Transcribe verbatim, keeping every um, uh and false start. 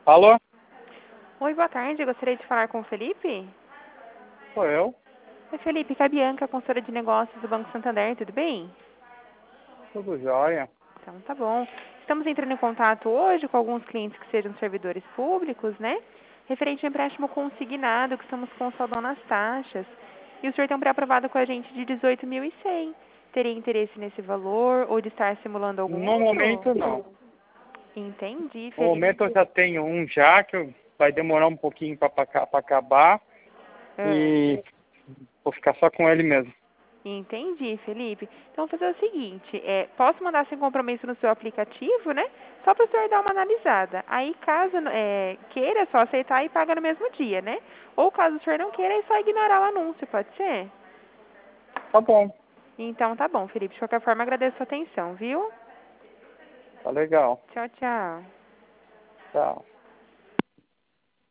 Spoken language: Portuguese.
Alô? Oi, boa tarde. Gostaria de falar com o Felipe? Sou eu. Oi, Felipe. Que é a Bianca, consultora de negócios do Banco Santander. Tudo bem? Tudo jóia. Então, tá bom. Estamos entrando em contato hoje com alguns clientes que sejam servidores públicos, né? Referente ao empréstimo consignado, que estamos com saldão nas taxas. E o senhor tem um pré-aprovado com a gente de dezoito mil e cem. Teria interesse nesse valor ou de estar simulando algum No outro? momento, não. Entendi, No Felipe. momento, eu já tenho um já, que vai demorar um pouquinho para acabar. Ah. E vou ficar só com ele mesmo. Entendi, Felipe. Então, vou fazer o seguinte, é, posso mandar sem compromisso no seu aplicativo, né? Só para o senhor dar uma analisada. Aí, caso é, queira, é só aceitar e paga no mesmo dia, né? Ou caso o senhor não queira, é só ignorar o anúncio, pode ser? Tá bom. Então, tá bom, Felipe. De qualquer forma, agradeço a atenção, viu? Tá legal. Tchau, tchau. Tchau.